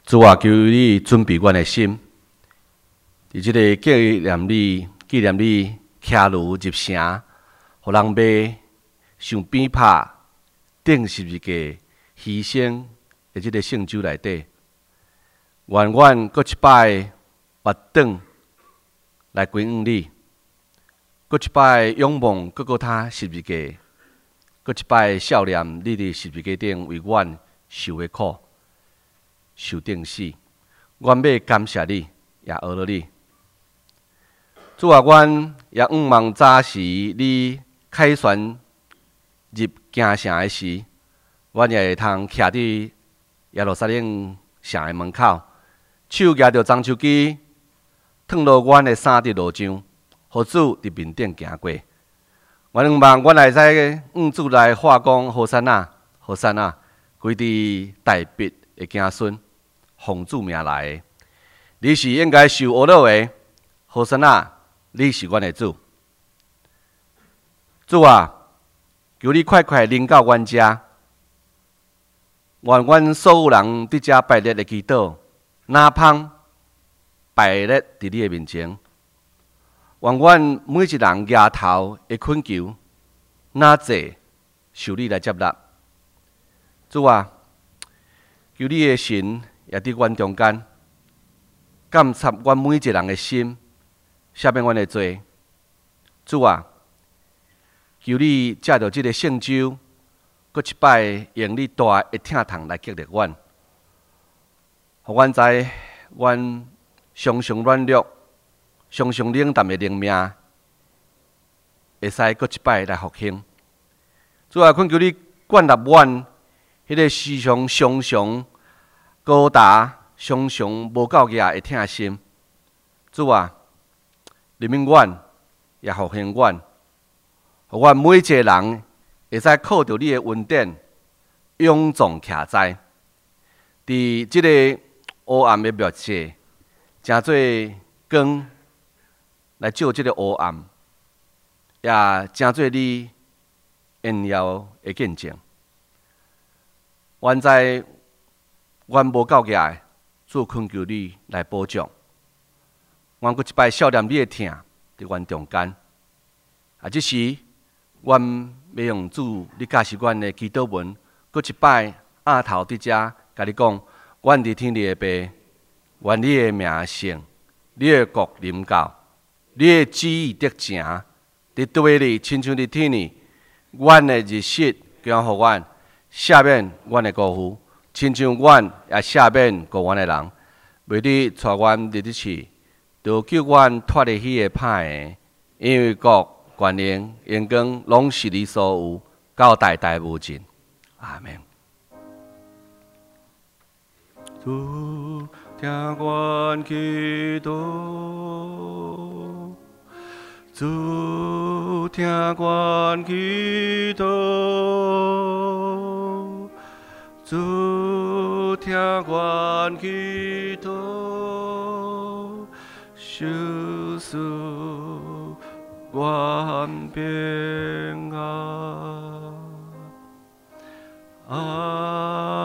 主啊，求你准备阮的心，伫即个纪念你骑驴入城，互人买上鞭拍顶十字架牺牲的即个圣酒内底，愿阮搁一摆活转来归向你，搁一摆仰望各各他十字架，搁一摆笑念你伫十字架顶为阮受的苦。受定死，阮要感谢你，也学了你。主啊，阮也仰望早时你凯旋入京城的时，阮也会通徛伫耶路撒冷城的门口，手举着樟树枝，烫落阮的衫伫路上，互主伫面顶行过。阮仰望阮会使向主来喊讲：好山啊，好山啊！规伫大笔的子孙。奉主名来的，你是应该受恶恼的，何神啊！你是阮的主。主啊，求你快快临到阮遮，愿阮所有人伫遮拜日的祈祷，哪芳拜日伫你的面前。愿阮每一人额头的恳求，哪济受你来接纳。主啊，求你的神。也伫阮中间，监察阮每一个人的心，赦免阮的罪。主啊，求你借着即个圣酒，搁一摆用你大的疼痛来激励阮，互阮知阮常常软弱、常常冷淡的灵命，会使搁一摆来复兴。主啊，恳求你灌入阮迄个时常高大、常常无够额的疼心，主啊，怜悯阮，也复兴阮，互阮每一个人会使靠着你的恩典，勇壮徛在，伫即个黑暗的末世，诚做光来照即个黑暗，也诚做你荣耀的见证。愿在阮无够额，主恳求你来保障。阮搁一摆笑念你的疼伫阮中间。即时，阮要用主你教示阮的祈祷文，搁一摆压头伫遮，甲你讲：阮伫天里的爸，愿你的名圣，你的国临到，你的旨意得成，伫倒位里，亲像伫天里。阮的日食供互阮，赦免阮的辜负。亲像阮也赦免过阮的人，袂你带阮入去去，就叫阮脱离迄个歹的，因为国、权能、荣光，拢是你所有，到代代无尽。阿门。主听阮祈祷，主听阮祈祷。主听阮祈祷，受赐阮平安。